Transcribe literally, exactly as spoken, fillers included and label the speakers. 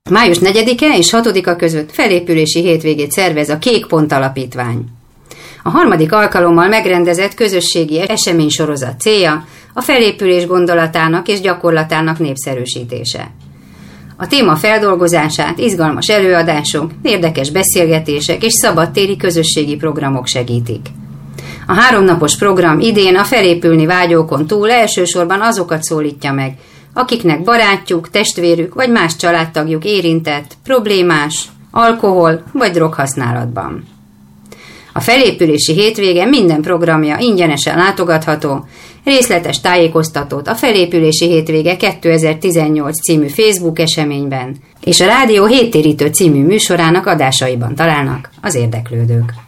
Speaker 1: május negyedike és hatodika között felépülési hétvégét szervez a Kék Pont Alapítvány. A harmadik alkalommal megrendezett közösségi eseménysorozat célja a felépülés gondolatának és gyakorlatának népszerűsítése. A téma feldolgozását izgalmas előadások, érdekes beszélgetések és szabadtéri közösségi programok segítik. A háromnapos program idén a felépülni vágyókon túl elsősorban azokat szólítja meg, akiknek barátjuk, testvérük vagy más családtagjuk érintett, problémás, alkohol vagy droghasználatban. A felépülési hétvége minden programja ingyenesen látogatható, részletes tájékoztatót a Felépülési Hétvége kétezer-tizennyolc című Facebook eseményben és a Rádió Héttérítő című műsorának adásaiban találnak az érdeklődők.